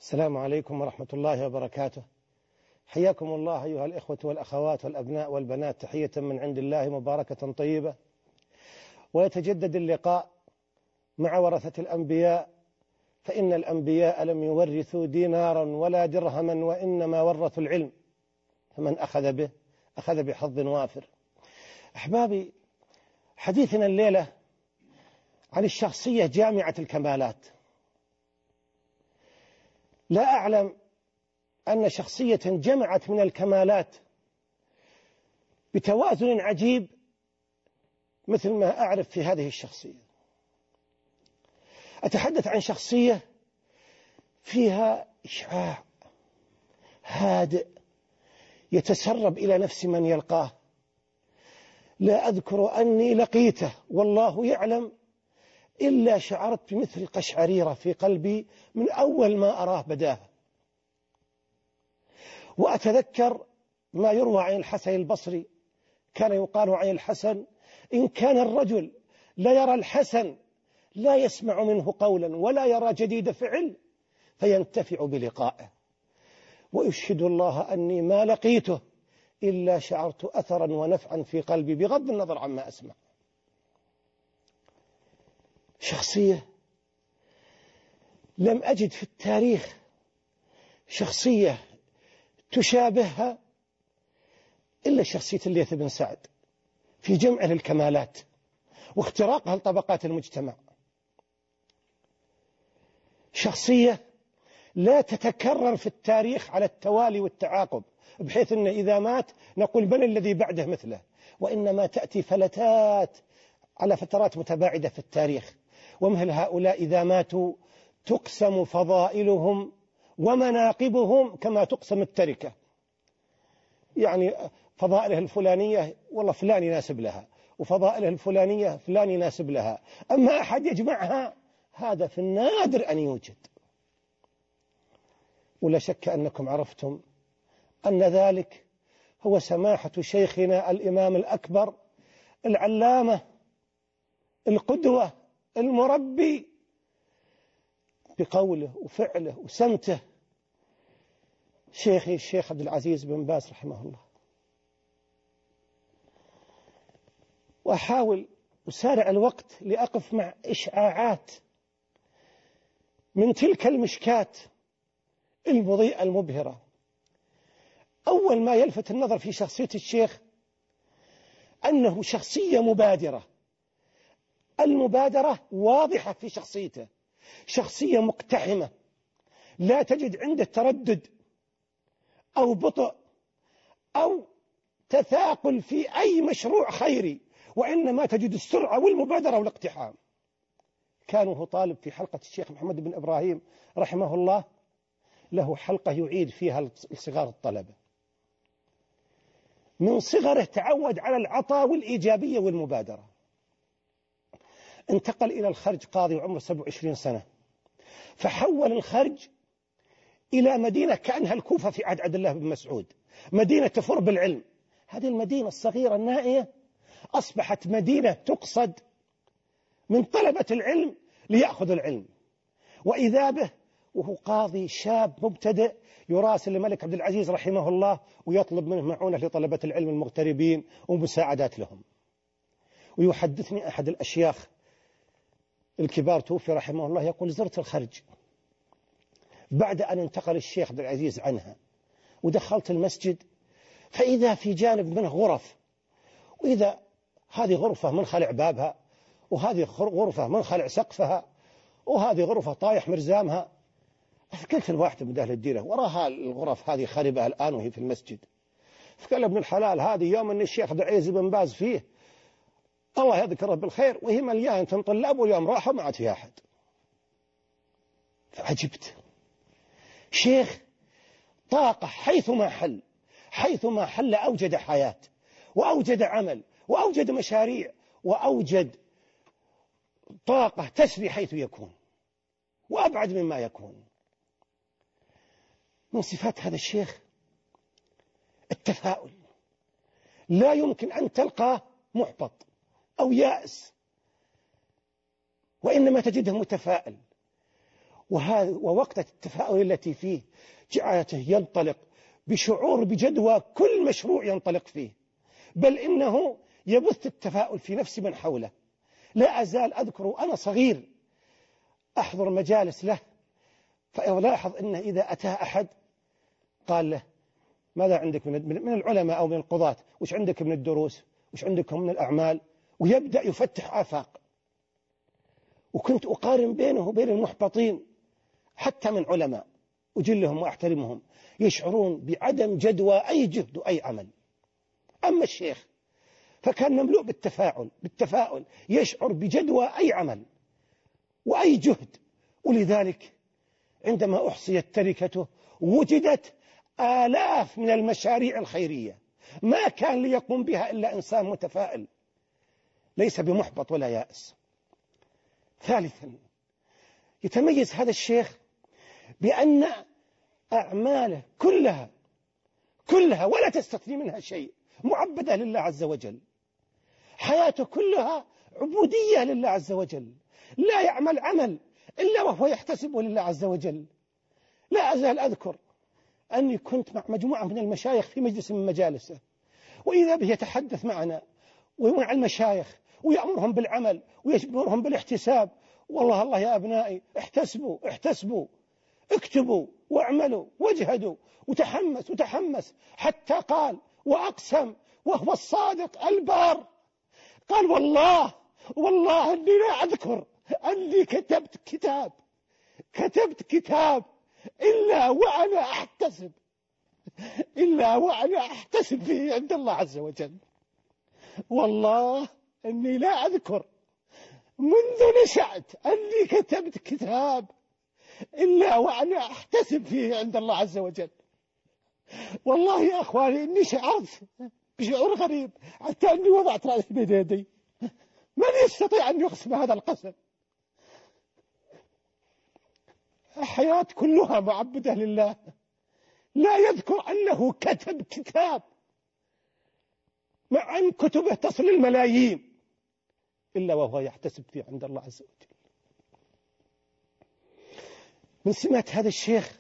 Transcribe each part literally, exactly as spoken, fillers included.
السلام عليكم ورحمة الله وبركاته. حياكم الله أيها الإخوة والأخوات والأبناء والبنات تحية من عند الله مباركة طيبة. ويتجدد اللقاء مع ورثة الأنبياء، فإن الأنبياء لم يورثوا دينارا ولا درهما وإنما ورثوا العلم، فمن أخذ به أخذ بحظ وافر. أحبابي، حديثنا الليلة عن الشخصية جامعة الكمالات. لا أعلم أن شخصية جمعت من الكمالات بتوازن عجيب مثل ما أعرف في هذه الشخصية. أتحدث عن شخصية فيها إشعاع هادئ يتسرب إلى نفس من يلقاه. لا أذكر أني لقيته والله يعلم إلا شعرت بمثل قشعريرة في قلبي من أول ما أراه بداها. وأتذكر ما يروى عن الحسن البصري، كان يقال عن الحسن: إن كان الرجل لا يرى الحسن لا يسمع منه قولا ولا يرى جديد فعل فينتفع بلقائه. وأشهد الله أني ما لقيته إلا شعرت أثرا ونفعا في قلبي بغض النظر عما أسمع. شخصية لم أجد في التاريخ شخصية تشابهها إلا شخصية الليث بن سعد في جمع للكمالات واختراقها لطبقات المجتمع. شخصية لا تتكرر في التاريخ على التوالي والتعاقب بحيث أن إذا مات نقول من الذي بعده مثله، وإنما تأتي فلتات على فترات متباعدة في التاريخ. ومثل هؤلاء إذا ماتوا تقسم فضائلهم ومناقبهم كما تقسم التركة، يعني فضائله الفلانية والله فلان يناسب لها، وفضائله الفلانية فلان يناسب لها، أما أحد يجمعها هذا في النادر أن يوجد. ولا شك أنكم عرفتم أن ذلك هو سماحة شيخنا الإمام الأكبر العلامة القدوة المربي بقوله وفعله وسمته، شيخي الشيخ عبد العزيز بن باز رحمه الله. وأحاول أسارع الوقت لأقف مع إشعاعات من تلك المشكات المضيئة المبهرة. أول ما يلفت النظر في شخصية الشيخ أنه شخصية مبادرة. المبادرة واضحة في شخصيته، شخصية مقتحمة لا تجد عنده تردد أو بطء أو تثاقل في أي مشروع خيري، وإنما تجد السرعة والمبادرة والاقتحام. كان هو طالب في حلقة الشيخ محمد بن إبراهيم رحمه الله، له حلقة يعيد فيها لصغار الطلبة. من صغره تعود على العطاء والإيجابية والمبادرة. انتقل إلى الخرج قاضي وعمره سبع وعشرين سنة، فحول الخرج إلى مدينة كأنها الكوفة في عهد عبد الله بن مسعود، مدينة تفر بالعلم. هذه المدينة الصغيرة النائية أصبحت مدينة تقصد من طلبة العلم ليأخذ العلم. وإذا به وهو قاضي شاب مبتدئ يراسل الملك عبد العزيز رحمه الله ويطلب منه معونة لطلبة العلم المغتربين ومساعدات لهم. ويحدثني أحد الأشياخ الكبار توفي رحمه الله يقول: زرت الخرج بعد أن انتقل الشيخ عبد العزيز عنها، ودخلت المسجد فإذا في جانب منه غرف، وإذا هذه غرفة من خلع بابها، وهذه غرفة من خلع سقفها، وهذه غرفة طايح مرزامها. فقلت الواحدة من أهل الديرة: وراها الغرف هذه خربة الآن وهي في المسجد. فقال ابن الحلال: هذه يوم أن الشيخ عبد العزيز بن باز فيه الله يذكره بالخير، وهي مليانة طلاب، واليوم راحوا ما عاد فيها أحد. فعجبت. شيخ طاقة حيثما حل، حيثما حل أوجد حياة وأوجد عمل وأوجد مشاريع وأوجد طاقة تسري حيث يكون وأبعد مما يكون. من صفات هذا الشيخ التفاؤل. لا يمكن أن تلقاه محبط أو يائس، وإنما تجده متفائل. وهذا ووقت التفاؤل التي فيه جعلته ينطلق بشعور بجدوى كل مشروع ينطلق فيه، بل إنه يبث التفاؤل في نفس من حوله. لا أزال أذكر وأنا صغير أحضر مجالس له، فألاحظ أنه إذا أتاه أحد قال له: ماذا عندك من العلماء أو من القضاة؟ وش عندك من الدروس؟ وش عندكم من الأعمال؟ ويبدأ يفتح آفاق. وكنت أقارن بينه وبين المحبطين حتى من علماء أجلهم وأحترمهم، يشعرون بعدم جدوى أي جهد وأي عمل. أما الشيخ فكان مملوء بالتفاعل بالتفاؤل، يشعر بجدوى أي عمل وأي جهد. ولذلك عندما أحصيت تركته وجدت آلاف من المشاريع الخيرية ما كان ليقوم بها إلا إنسان متفائل ليس بمحبط ولا يائس. ثالثا، يتميز هذا الشيخ بأن أعماله كلها كلها ولا تستثني منها شيء معبدة لله عز وجل. حياته كلها عبودية لله عز وجل، لا يعمل عمل إلا وهو يحتسبه لله عز وجل. لا أزال أذكر أني كنت مع مجموعة من المشايخ في مجلس من مجالسه، وإذا به يتحدث معنا ومع المشايخ ويأمرهم بالعمل ويجبرهم بالاحتساب. والله الله يا أبنائي، احتسبوا احتسبوا اكتبوا واعملوا واجهدوا، وتحمس وتحمس حتى قال وأقسم وهو الصادق البار، قال: والله والله أني لا أذكر أني كتبت كتاب كتبت كتاب إلا وأنا أحتسب إلا وأنا أحتسب فيه عند الله عز وجل. والله أني لا أذكر منذ نشأت أني كتبت كتاب إلا وأنا أحتسب فيه عند الله عز وجل. والله يا أخواني إني شعرت بشعور غريب حتى أني وضعت رأسي بين يدي. من يستطيع أن يقسم هذا القسم؟ الحياة كلها معبدة لله، لا يذكر أنه كتب كتاب مع أن كتبه تصل الملايين إلا وهو يحتسب فيه عند الله عز وجل. من سمات هذا الشيخ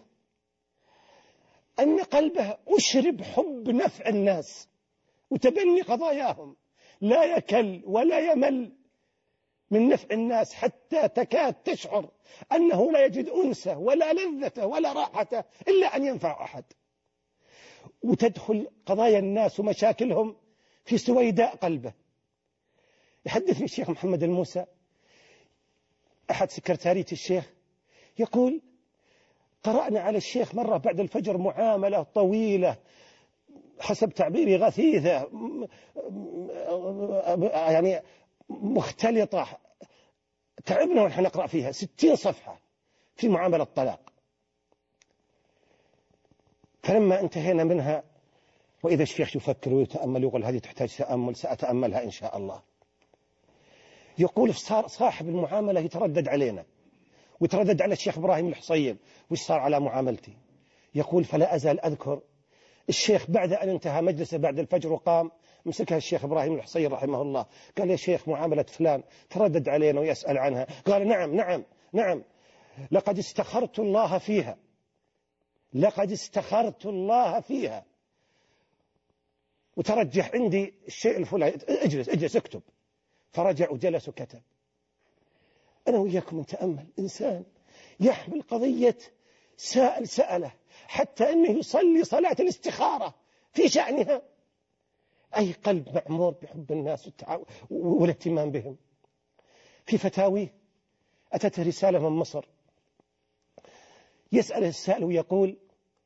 أن قلبه أشرب حب نفع الناس وتبني قضاياهم، لا يكل ولا يمل من نفع الناس حتى تكاد تشعر أنه لا يجد أنسه ولا لذته ولا راحته إلا أن ينفع أحد. وتدخل قضايا الناس ومشاكلهم في سويداء قلبه. يحدثني الشيخ محمد الموسى أحد سكرتارية الشيخ يقول: قرأنا على الشيخ مرة بعد الفجر معاملة طويلة حسب تعبيري غثيثة يعني مختلطة، تعبنا ونحن نقرأ فيها ستين صفحة في معاملة الطلاق. فلما انتهينا منها وإذا الشيخ يفكر ويتأمل يقول: هذه تحتاج تأمل، سأتأملها إن شاء الله. يقول صار صاحب المعاملة يتردد علينا ويتردد على الشيخ إبراهيم الحصين وش صار على معاملتي. يقول: فلا أزال أذكر الشيخ بعد أن انتهى مجلسه بعد الفجر وقام مسكها الشيخ إبراهيم الحصين رحمه الله، قال: يا شيخ معاملة فلان تردد علينا ويسأل عنها. قال: نعم نعم نعم لقد استخرت الله فيها لقد استخرت الله فيها وترجح عندي الشيء الفلاني، اجلس اجلس اكتب. فرجع وجلس وكتب. أنا وياكم نتأمل إنسان يحمل قضية سائل سأله حتى أنه يصلي صلاة الاستخارة في شأنها. أي قلب معمور بحب الناس والاهتمام بهم. في فتاوي أتته رسالة من مصر يسأل السائل ويقول: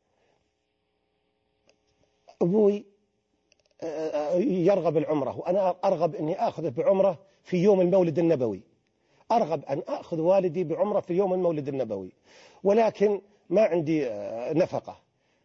أبوي يرغب العمرة وأنا أرغب أني أخذه بعمرة في يوم المولد النبوي، أرغب أن أخذ والدي بعمرة في يوم المولد النبوي، ولكن ما عندي نفقة.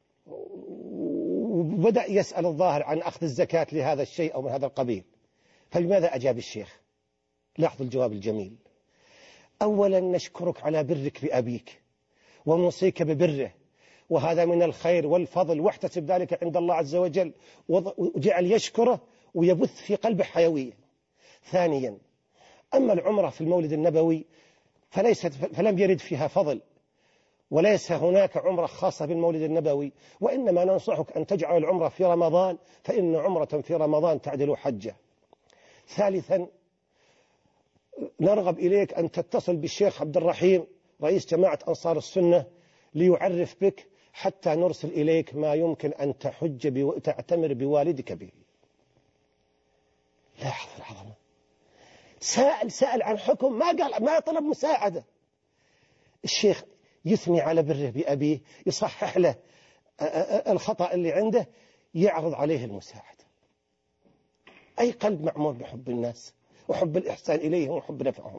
وبدأ يسأل الظاهر عن أخذ الزكاة لهذا الشيء أو من هذا القبيل. فلماذا أجاب الشيخ؟ لاحظوا الجواب الجميل: أولا نشكرك على برك بأبيك ونوصيك ببره، وهذا من الخير والفضل، واحتسب ذلك عند الله عز وجل. وجعل يشكره ويبث في قلبه حيوية. ثانيا، أما العمرة في المولد النبوي فليست فلم يرد فيها فضل وليس هناك عمرة خاصة بالمولد النبوي، وإنما ننصحك أن تجعل العمرة في رمضان، فإن عمرة في رمضان تعدل حجة. ثالثا، نرغب إليك أن تتصل بالشيخ عبد الرحيم رئيس جماعة أنصار السنة ليعرف بك حتى نرسل إليك ما يمكن أن تحج وتعتمر بوالدك به. لاحظ العظمة، سائل سأل عن حكم، ما قال، ما طلب مساعدة. الشيخ يثني على بره بأبيه، يصحح له الخطأ اللي عنده، يعرض عليه المساعدة. أي قلب معمور بحب الناس وحب الإحسان إليهم وحب نفعهم.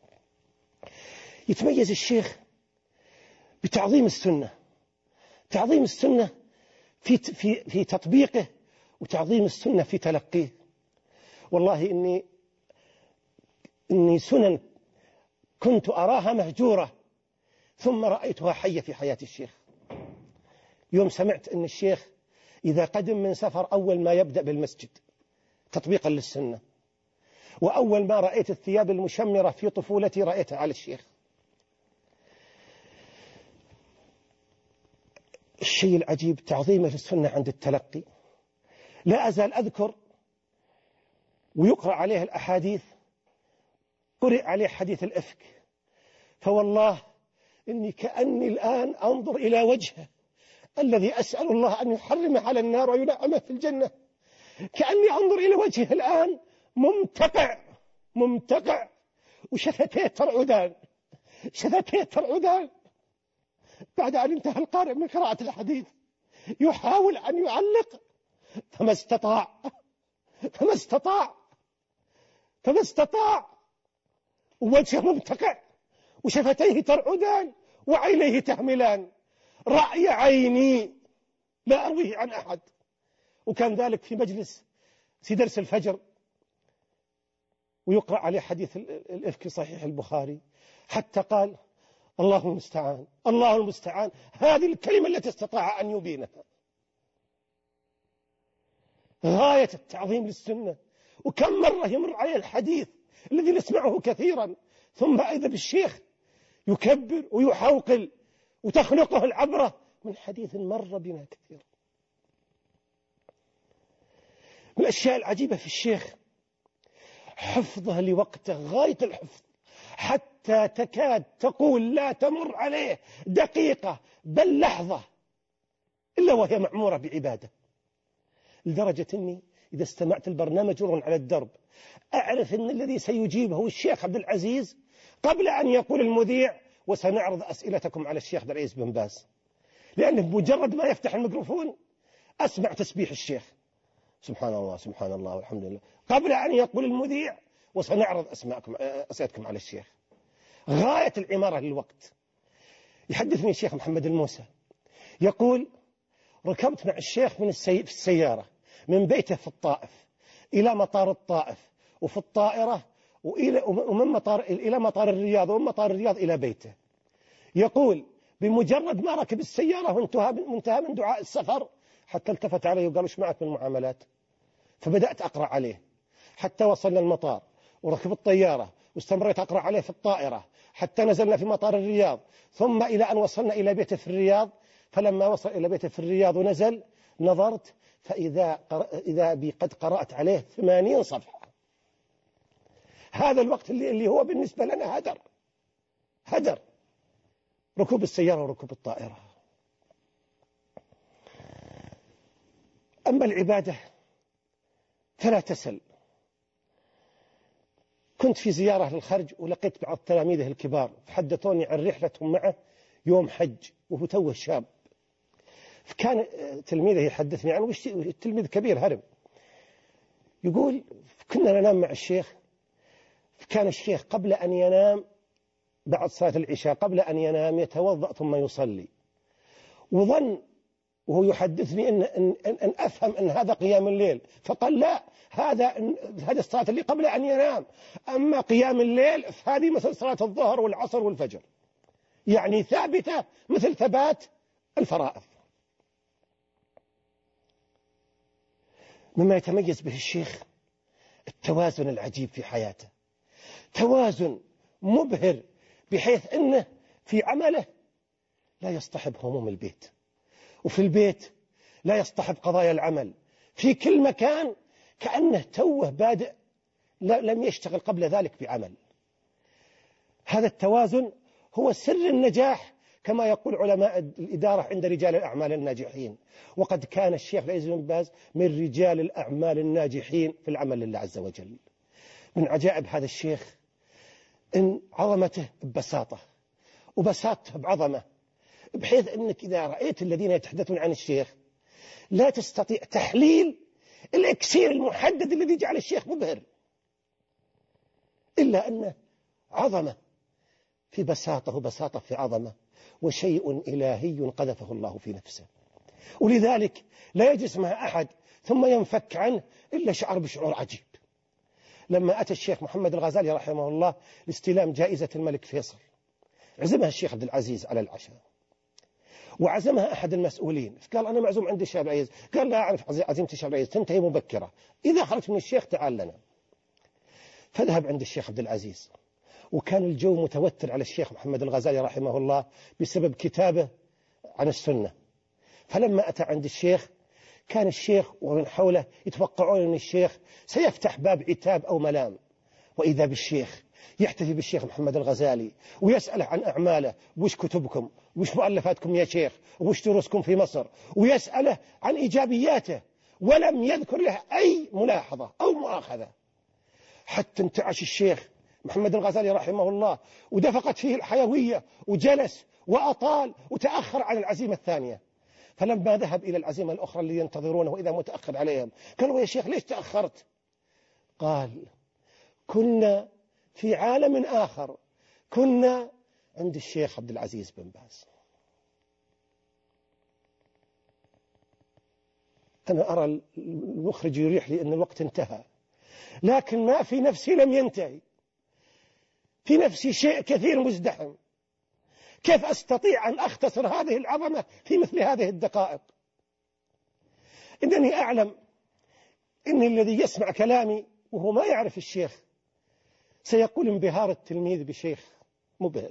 يتميز الشيخ بتعظيم السنة، تعظيم السنة في في في تطبيقه، وتعظيم السنة في تلقيه. والله إني إني سنن كنت أراها مهجورة ثم رأيتها حية في حياة الشيخ. يوم سمعت أن الشيخ إذا قدم من سفر أول ما يبدأ بالمسجد تطبيقا للسنة، وأول ما رأيت الثياب المشمرة في طفولتي رأيتها على الشيخ. الشيء العجيب تعظيمه للسنة عند التلقي. لا أزال أذكر ويقرأ عليه الأحاديث، قرئ عليه حديث الإفك، فوالله إني كأني الآن أنظر إلى وجهه الذي أسأل الله أن يحرمه على النار وينعمه في الجنة. كأني أنظر إلى وجهه الآن ممتقع ممتقع وشفتيه ترعدان، شفتيه ترعدان. بعد أن انتهى القارئ من قراءة الحديث يحاول أن يعلق فما استطاع فما استطاع فما استطاع ووجهه ممتقع وشفتيه ترعدان وعينيه تهملان، رأي عيني لا أرويه عن أحد. وكان ذلك في مجلس في درس الفجر، ويقرأ عليه حديث الإفك صحيح البخاري، حتى قال الله المستعان الله المستعان، هذه الكلمة التي استطاع أن يبينها. غاية التعظيم للسنة. وكم مرة يمر عليه الحديث الذي نسمعه كثيرا، ثم أيضا بالشيخ يكبر ويحوقل وتخلقه العبرة من حديث مر بنا كثيرا. من الأشياء العجيبة في الشيخ حفظه لوقته غاية الحفظ، حتى تكاد تقول لا تمر عليه دقيقة بل لحظة إلا وهي معمورة بعبادة. لدرجة أني إذا استمعت البرنامج جر على الدرب أعرف أن الذي سيجيبه هو الشيخ عبد العزيز قبل أن يقول المذيع وسنعرض أسئلتكم على الشيخ عبد العزيز بن باز، لأنه بمجرد ما يفتح الميكروفون أسمع تسبيح الشيخ سبحان الله سبحان الله والحمد لله قبل أن يقول المذيع وسنعرض أسماءكم أسئلتكم على الشيخ. غاية العمارة للوقت. يحدثني الشيخ محمد الموسى يقول ركبت مع الشيخ من السي... في السيارة من بيته في الطائف إلى مطار الطائف، وفي الطائرة وإلى ومن مطار إلى مطار الرياض، ومن مطار الرياض إلى بيته. يقول بمجرد ما ركب السيارة وانتهى منتهى من دعاء السفر حتى التفت علي وقال وش معك من المعاملات؟ فبدأت أقرأ عليه حتى وصلنا المطار، وركب الطيارة واستمريت أقرأ عليه في الطائرة حتى نزلنا في مطار الرياض، ثم إلى أن وصلنا إلى بيته في الرياض. فلما وصل إلى بيته في الرياض ونزل نظرت فإذا إذا بي قد قرأت عليه ثمانين صفحة. هذا الوقت اللي, اللي هو بالنسبة لنا هدر هدر ركوب السيارة وركوب الطائرة. أما العبادة فلا تسل. كنت في زيارة للخرج ولقيت بعض تلاميذه الكبار فحدثوني عن رحلتهم معه يوم حج وهو توه شاب. فكان تلميذه يحدثني عنه، التلميذ كبير هرم، يقول كنا ننام مع الشيخ، كان الشيخ قبل أن ينام بعد صلاة العشاء قبل أن ينام يتوضأ ثم يصلي، وظن وهو يحدثني أن, أن, أن أفهم أن هذا قيام الليل، فقال لا، هذا هذا الصلاة اللي قبل أن ينام، أما قيام الليل فهذه مثل صلاة الظهر والعصر والفجر، يعني ثابتة مثل ثبات الفرائض. مما يتميز به الشيخ التوازن العجيب في حياته، توازن مبهر، بحيث أنه في عمله لا يصطحب هموم البيت، وفي البيت لا يصطحب قضايا العمل، في كل مكان كأنه توه بادئ لم يشتغل قبل ذلك بعمل. هذا التوازن هو سر النجاح كما يقول علماء الإدارة عند رجال الأعمال الناجحين. وقد كان الشيخ عبد العزيز بن باز من رجال الأعمال الناجحين في العمل لله عز وجل. من عجائب هذا الشيخ إن عظمته ببساطة، وبساطته بعظمة، بحيث أنك إذا رأيت الذين يتحدثون عن الشيخ لا تستطيع تحليل الإكسير المحدد الذي جعل الشيخ مبهر، إلا أنه عظمة في بساطة، وبساطة في عظمة، وشيء إلهي قذفه الله في نفسه. ولذلك لا يجلس مع أحد ثم ينفك عنه إلا شعر بشعور عجيب. لما أتى الشيخ محمد الغزالي رحمه الله لاستلام جائزة الملك فيصل، عزمها الشيخ عبد العزيز على العشاء، وعزمها أحد المسؤولين، قال أنا معزوم عند الشيخ عبد العزيز، قال لا أعرف عزيمة الشيخ عبد العزيز تنتهي مبكرة، إذا خرجت من الشيخ تعال لنا. فذهب عند الشيخ عبد العزيز، وكان الجو متوتر على الشيخ محمد الغزالي رحمه الله بسبب كتابه عن السنة. فلما أتى عند الشيخ كان الشيخ ومن حوله يتوقعون أن الشيخ سيفتح باب عتاب أو ملام، وإذا بالشيخ يحتفي بالشيخ محمد الغزالي ويسأله عن أعماله، وش كتبكم، وش مؤلفاتكم يا شيخ، وش دروسكم في مصر، ويسأله عن إيجابياته، ولم يذكر له أي ملاحظة أو مؤاخذة، حتى انتعش الشيخ محمد الغزالي رحمه الله ودفقت فيه الحيوية، وجلس وأطال وتأخر عن العزيمة الثانية. فلما ذهب إلى العزيمة الأخرى اللي ينتظرونه وإذا متأخر عليهم، قالوا يا شيخ ليش تأخرت؟ قال كنا في عالم آخر، كنا عند الشيخ عبد العزيز بن باز. أنا أرى المخرج يريح لي أن الوقت انتهى، لكن ما في نفسي لم ينتهي، في نفسي شيء كثير مزدحم. كيف أستطيع أن أختصر هذه العظمة في مثل هذه الدقائق؟ إنني أعلم إن الذي يسمع كلامي وهو ما يعرف الشيخ سيقول انبهار التلميذ بشيخ مبهر،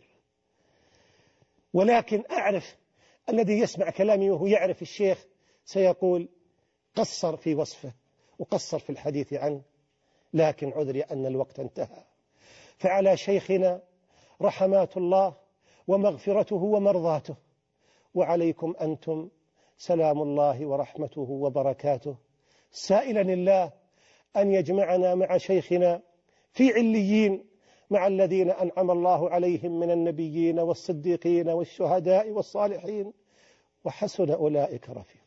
ولكن أعرف الذي يسمع كلامي وهو يعرف الشيخ سيقول قصر في وصفه وقصر في الحديث عنه، لكن عذري أن الوقت انتهى. فعلى شيخنا رحمات الله ومغفرته ومرضاته، وعليكم أنتم سلام الله ورحمته وبركاته، سائلا الله أن يجمعنا مع شيخنا في عليين مع الذين أنعم الله عليهم من النبيين والصديقين والشهداء والصالحين، وحسن أولئك رفيقا.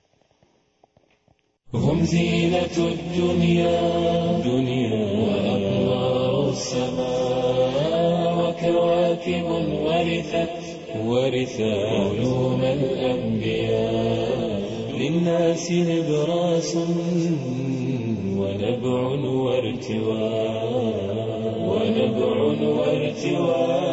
هم زينة الدنيا دنيا وأنوار السماء، وكواكب ورثت ورثت علوم الأنبياء، للناس نبراس ونبع وارتواء ونبع وارتواء